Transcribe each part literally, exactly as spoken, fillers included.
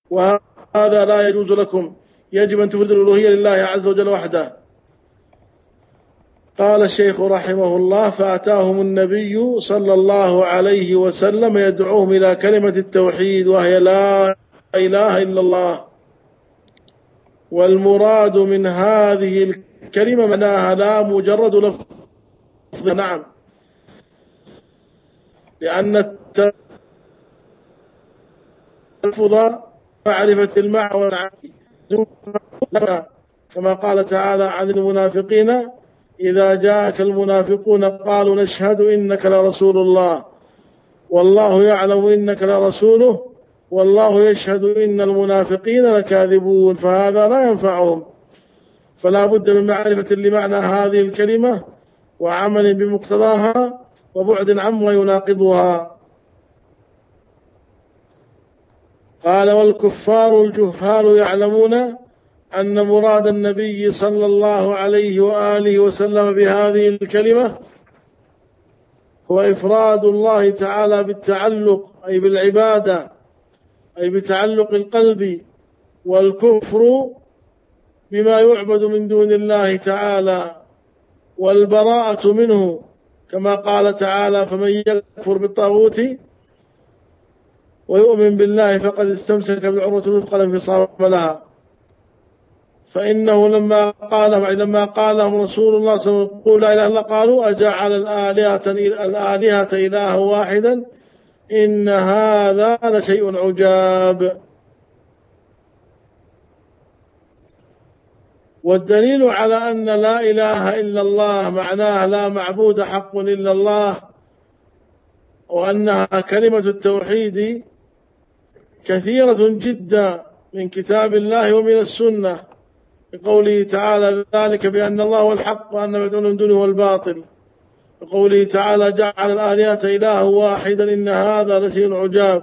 وهذا لا يجوز لكم، يجب أن تفردوا الألوهية لله عز وجل وحده. قال الشيخ رحمه الله: فأتاهم النبي صلى الله عليه وسلم يدعوهم إلى كلمة التوحيد، وهي لا إله إلا الله. والمراد من هذه الكلمة معناها لا مجرد لفظ، نعم، لأن التلفظ معرفة المعنى والعقل، كما قال تعالى عن المنافقين: إذا جاءك المنافقون قالوا نشهد إنك لرسول الله والله يعلم إنك لرسوله والله يشهد إن المنافقين لكاذبون. فهذا لا ينفعهم، فلا بد من معرفة لمعنى هذه الكلمة وعمل بمقتضاها وبعد عما يناقضها. قال: والكفار الجهال يعلمون أن مراد النبي صلى الله عليه وآله وسلم بهذه الكلمة هو إفراد الله تعالى بالتعلق، أي بالعبادة، أي بتعلق القلب، والكفر بما يعبد من دون الله تعالى، والبراءة منه، كما قال تعالى: فمن يكفر بالطاغوت ويؤمن بالله فقد استمسك بالعروة الوثقى لا انفصام لها. فإنه لما قال لما قالهم رسول الله صلى الله عليه وسلم قول لا إله إلا الله قالوا أجعل الآلهة الآلهة إلها واحدا إن هذا لشيء عجاب. والدليل على أن لا إله إلا الله معناها لا معبود حق إلا الله، وأنها كلمة التوحيد، كثيرة جدا من كتاب الله ومن السنة، بقوله تعالى: ذلك بأن الله هو الحق وأن ما يدعون من دونه هو الباطل. بقوله تعالى: جعل الآلهة إلها واحدا إن هذا لشيء عجاب.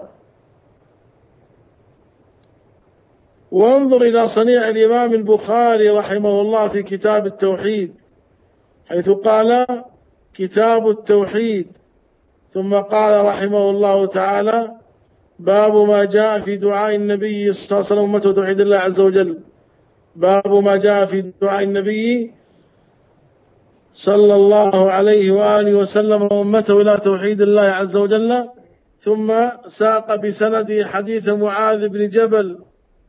وانظر إلى صنيع الإمام البخاري رحمه الله في كتاب التوحيد، حيث قال: كتاب التوحيد، ثم قال رحمه الله تعالى: باب ما جاء في دعاء النبي صلى الله عليه وسلم أمته توحيد الله عز وجل. باب ما جاء في دعاء النبي صلى الله عليه وآله وسلم أمته إلى توحيد الله عز وجل. ثم ساق بسند حديث معاذ بن جبل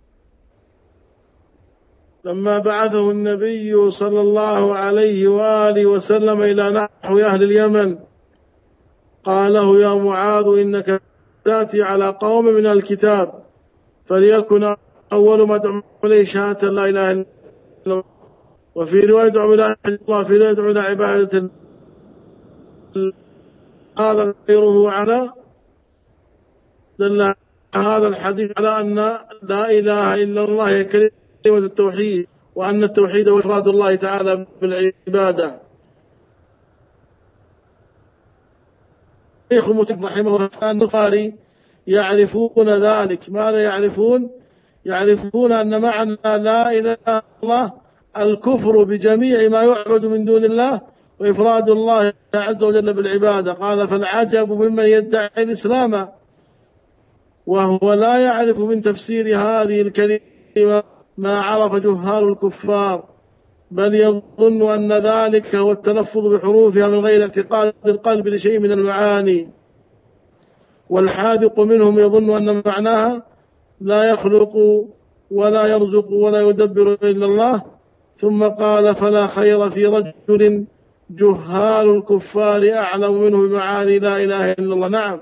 لما بعثه النبي صلى الله عليه وآله وسلم إلى نحو أهل اليمن، قال له: يا معاذ إنك تأتي على قوم من الكتاب، فليكن أول ما دعوا إليه شهادة لا إله إلا الله، وفي رواية دعوا إلى الله، في رواية دعوا إلى عبادة هذا غيره على دل هذا الحديث على أن لا إله إلا الله هي كلمة التوحيد، وأن التوحيد هو إفراد الله تعالى بالعبادة. الشيخ المتقن رحمه الله البخاري يعرفون ذلك. ماذا يعرفون؟ يعرفون أن معنى لا إله إلا الله الكفر بجميع ما يعبد من دون الله وإفراد الله عز وجل بالعبادة. قال: فالعجب ممن يدعي الإسلام وهو لا يعرف من تفسير هذه الكلمة ما عرف جهال الكفار، بل يظن أن ذلك هو التلفظ بحروفها من غير اعتقاد القلب لشيء من المعاني. والحاذق منهم يظن أن معناها لا يخلق ولا يرزق ولا يدبر إلا الله. ثم قال: فلا خير في رجل جهال الكفار أعلم منه بمعاني لا إله إلا الله. نعم،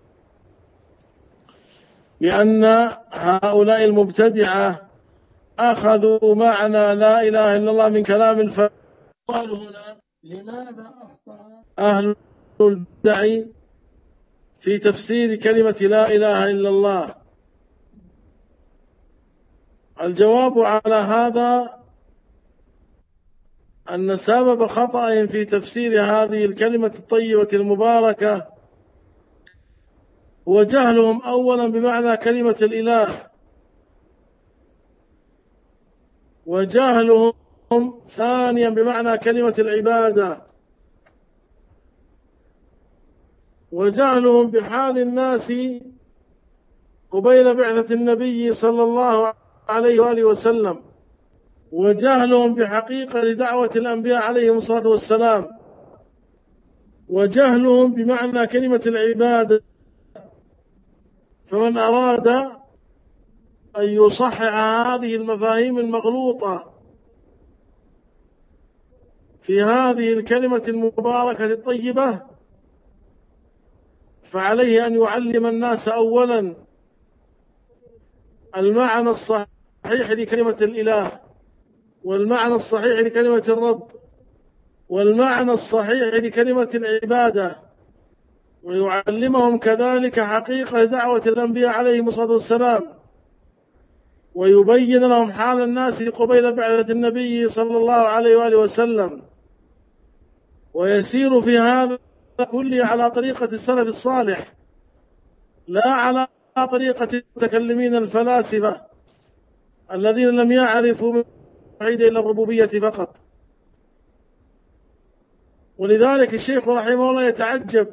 لأن هؤلاء المبتدعة أخذوا معنى لا إله إلا الله من كلام الفقهاء. قالوا هنا: لماذا أخطأ أهل البدع في تفسير كلمة لا إله إلا الله؟ الجواب على هذا أن سبب خطأهم في تفسير هذه الكلمة الطيبة المباركة هو جهلهم أولا بمعنى كلمة الإله، وجهلهم ثانيا بمعنى كلمة العبادة، وجهلهم بحال الناس قبيل بعثة النبي صلى الله عليه وآله وسلم، وجهلهم بحقيقة دعوة الأنبياء عليهم الصلاة والسلام، وجهلهم بمعنى كلمة العبادة. فمن أراد أن يصحح هذه المفاهيم المغلوطة في هذه الكلمة المباركة الطيبة، فعليه أن يعلم الناس أولا المعنى الصحيح لكلمة الإله، والمعنى الصحيح لكلمة الرب، والمعنى الصحيح لكلمة العبادة، ويعلمهم كذلك حقيقة دعوة الأنبياء عليهم الصلاة والسلام، ويبين لهم حال الناس قبيل بعثة النبي صلى الله عليه وآله وسلم، ويسير في هذا كله على طريقة السلف الصالح، لا على طريقة المتكلمين الفلاسفة الذين لم يعرفوا من التوحيد إلا الربوبية فقط. ولذلك الشيخ رحمه الله يتعجب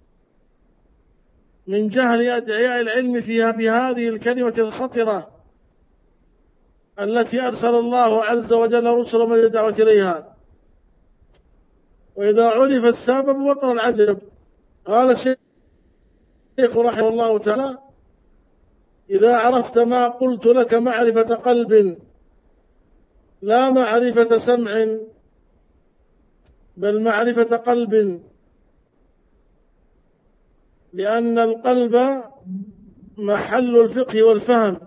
من جهل أدعياء العلم فيها بهذه الكلمة الخطرة التي أرسل الله عز وجل رسلا من الدعوة إليها. وإذا عرف السبب بطل العجب. قال الشيخ رحمه الله تعالى: إذا عرفت ما قلت لك معرفة قلب لا معرفة سمع، بل معرفة قلب، لأن القلب محل الفقه والفهم،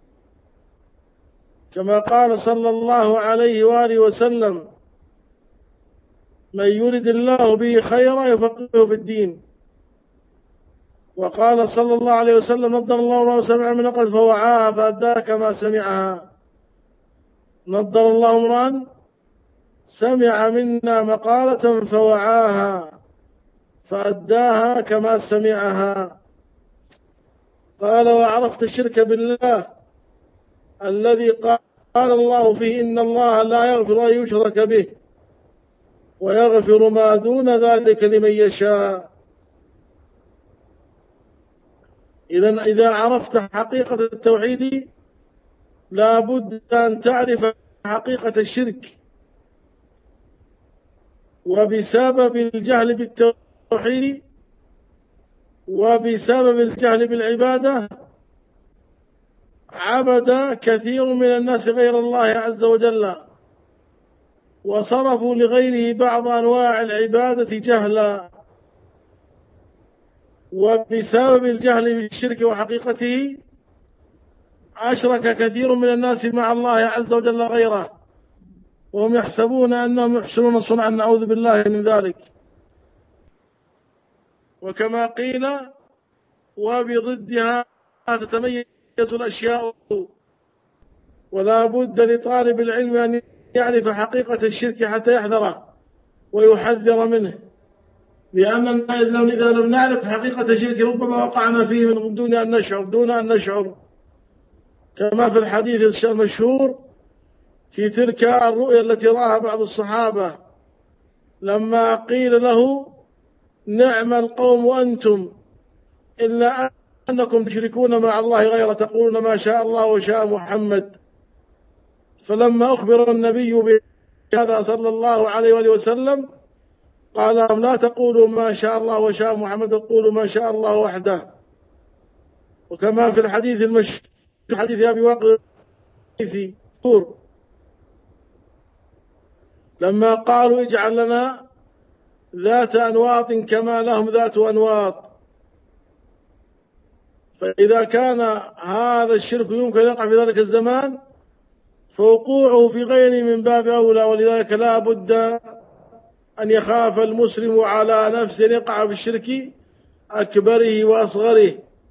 كما قال صلى الله عليه وآله وسلم: من يرد الله به خيرا يفقهه في الدين. وقال صلى الله عليه وسلم: نضر الله ما سمع من نقد فوعاها فأداها كما سمعها. نضر الله امرأ سمع منا مقالة فوعاها فأداها كما سمعها. قال: وعرفت الشرك بالله الذي قال الله فيه: إن الله لا يغفر أن يشرك به ويغفر ما دون ذلك لمن يشاء. إذن إذا عرفت حقيقة التوحيد لا بد أن تعرف حقيقة الشرك، وبسبب الجهل بالتوحيد وبسبب الجهل بالعبادة عبد كثير من الناس غير الله عز وجل، وصرفوا لغيره بعض أنواع العبادة جهلا. وبسبب الجهل بالشرك وحقيقته أشرك كثير من الناس مع الله عز وجل غيره، وهم يحسبون أنهم يحسنون صنعا، نعوذ بالله من ذلك. وكما قيل: وبضدها تتميز الأشياء. ولا بد لطالب العلم أن يعرف حقيقة الشرك حتى يحذره ويحذر منه، لأننا إذا لم نعرف حقيقة الشرك ربما وقعنا فيه من دون أن نشعر دون أن نشعر كما في الحديث المشهور في تلك الرؤيا التي رآها بعض الصحابة لما قيل له: نعم القوم أنتم إلا أنكم تشركون مع الله غير، تقولون ما شاء الله وشاء محمد. فلما أخبر النبي بهذا صلى الله عليه وآله وسلم قال لهم: لا تقولوا ما شاء الله وشاء محمد، قولوا ما شاء الله وحده. وكما في الحديث المشهور حديث أبي واقد لما قالوا: اجعل لنا ذات أنواط كما لهم ذات أنواط. فإذا كان هذا الشرك يمكن أن يقع في ذلك الزمان فوقوعه في غيره من باب أولى. ولذلك لا بد أن يخاف المسلم على نفسه أن يقع في الشرك أكبره وأصغره.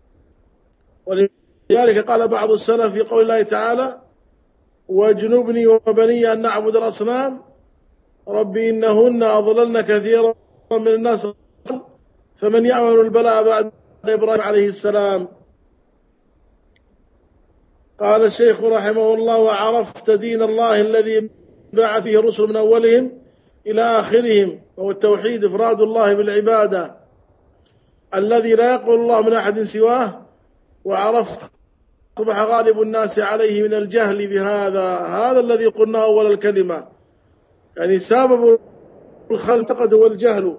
ولذلك قال بعض السلف في قول الله تعالى: واجنبني وبني أن نعبد الأصنام ربي إنهن أضللن كثيرا من الناس فمن يأمن البلاء بعد إبراهيم عليه السلام. قال الشيخ رحمه الله: وعرفت دين الله الذي باع فيه الرسل من أولهم إلى آخرهم، وهو التوحيد، إفراد الله بالعبادة الذي لا يقبل الله من أحد سواه. وعرفت أصبح غالب الناس عليه من الجهل بهذا. هذا الذي قلنا أول الكلمة، يعني سبب الخلل اعتقد هو الجهل،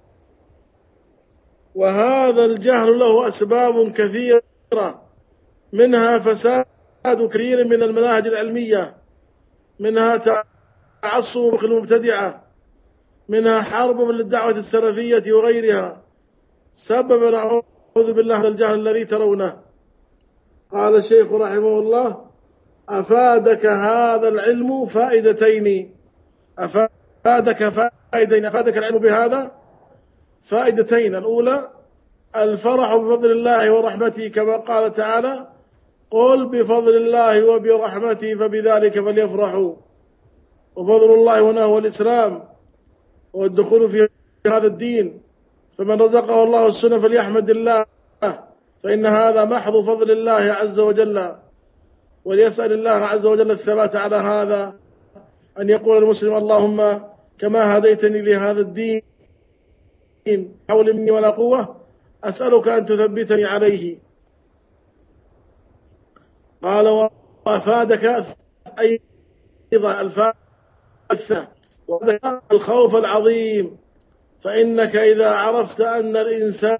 وهذا الجهل له أسباب كثيرة، منها فساد كثير من المناهج العلمية، منها تعصب المبتدعة، منها حرب من الدعوة السلفية وغيرها، سبب نعوذ بالله من الجهل الذي ترونه. قال الشيخ رحمه الله: أفادك هذا العلم فائدتين. أفادك فائدتين أفادك العلم بهذا فائدتين: الأولى الفرح بفضل الله ورحمته، كما قال تعالى: قل بفضل الله وبرحمته فبذلك فليفرحوا. وفضل الله هنا هو الإسلام والدخول في هذا الدين، فمن رزقه الله السنة فليحمد الله، فإن هذا محض فضل الله عز وجل، وليسأل الله عز وجل الثبات على هذا، أن يقول المسلم: اللهم كما هديتني لهذا الدين حول مني ولا قوة، أسألك أن تثبتني عليه. قال: وأفادك أيضا الفائدة الخوف العظيم، فإنك إذا عرفت أن الإنسان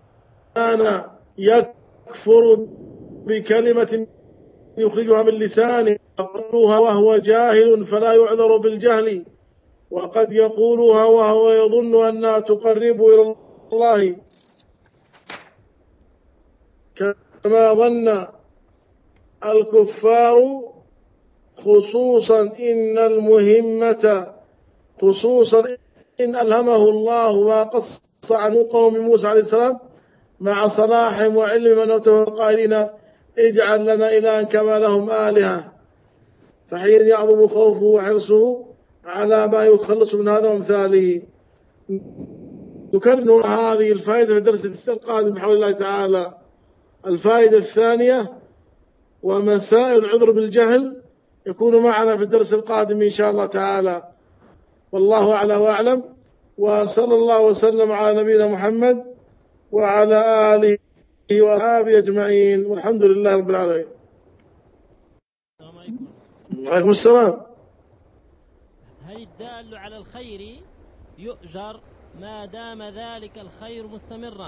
يكفر بكلمة يخرجها من لسانه يقولها وهو جاهل فلا يعذر بالجهل، وقد يقولها وهو يظن أنها تقرب إلى الله كما ظن الكفار، خصوصا إن المهمة خصوصا إن ألهمه الله ما قص عن قوم موسى عليه السلام مع صلاحهم وعلم من قائلين: اجعل لنا إلها كما لهم آلهة. فحين يعظم خوفه وحرصه على ما يخلص من هذا وامثاله. نكرر هذه الفائدة في الدرس القادم بحول الله تعالى. الفائدة الثانية ومسائل العذر بالجهل يكون معنا في الدرس القادم إن شاء الله تعالى. والله أعلى وأعلم، وصلى الله وسلم على نبينا محمد وعلى آله وأصحابه أجمعين، والحمد لله رب العالمين. وعليكم السلام. هل الدال على الخير يؤجر ما دام ذلك الخير مستمرا؟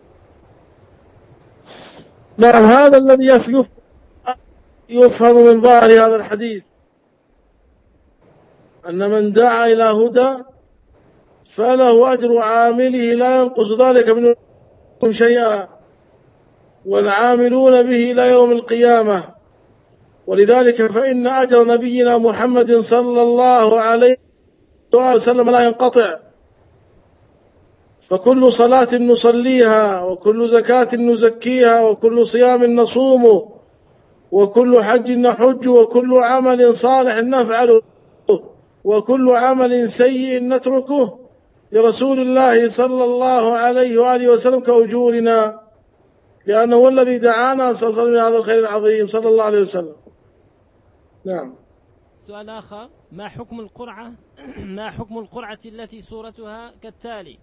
نعم، هذا الذي يفهم من ظاهر هذا الحديث، أن من دعا إلى هدى فله أجر عامله لا ينقص ذلك منهم شيئا، والعاملون به إلى يوم القيامة. ولذلك فإن أجر نبينا محمد صلى الله عليه وسلم لا ينقطع، فكل صلاة نصليها، وكل زكاة نزكيها، وكل صيام نصومه، وكل حج نحج، وكل عمل صالح نفعله، وكل عمل سيء نتركه لرسول الله صلى الله عليه وآله وسلم كأجورنا، لأنه هو الذي دعانا صلى الله عليه وسلم من هذا الخير العظيم صلى الله عليه وسلم. نعم. سؤال آخر: ما حكم القرعة ما حكم القرعة التي صورتها كالتالي: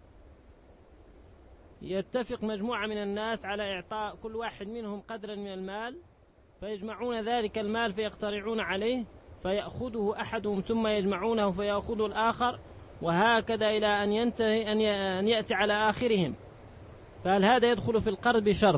يتفق مجموعة من الناس على إعطاء كل واحد منهم قدرا من المال، فيجمعون ذلك المال فيقترعون عليه، فيأخذه أحدهم ثم يجمعونه فيأخذه الآخر، وهكذا إلى أن ينتهي أن يأتي على آخرهم. فهل هذا يدخل في القرض بشرط؟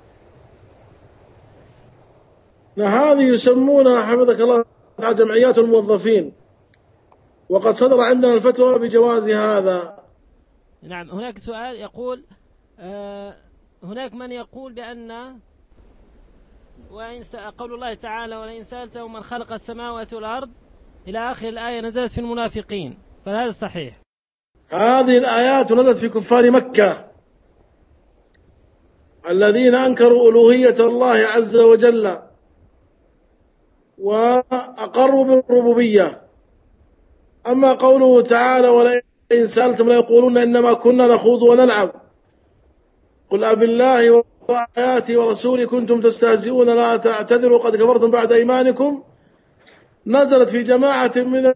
هذه يسمونها حفظك الله جمعيات الموظفين، وقد صدر عندنا الفتوى بجواز هذا. نعم. هناك سؤال يقول: آه هناك من يقول بأن وإن قول الله تعالى: ولئن سألتهم من خلق السماوات والأرض إلى آخر الآية نزلت في المنافقين، فهذا صحيح؟ هذه الآيات نزلت في كفار مكة الذين أنكروا ألوهية الله عز وجل وأقروا بالربوبية. أما قوله تعالى: ولئن سألتم ليقولون إنما كنا نخوض ونلعب، قل أبالله وآياته ورسوله كنتم تستهزئون لا تعتذروا قد كفرتم بعد إيمانكم، نزلت في جماعة من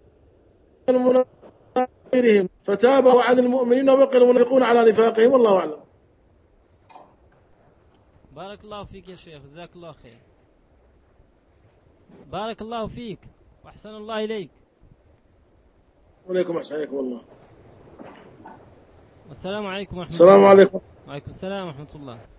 المنافقين فتابوا عن المؤمنين وبقي المنافقون على نفاقهم، والله أعلم. بارك الله فيك يا شيخ، جزاك الله خير. بارك الله فيك وأحسن الله إليك. وعليكم السلام الله. والسلام عليكم ورحمة الله. السلام عليكم. وعليكم السلام ورحمة الله.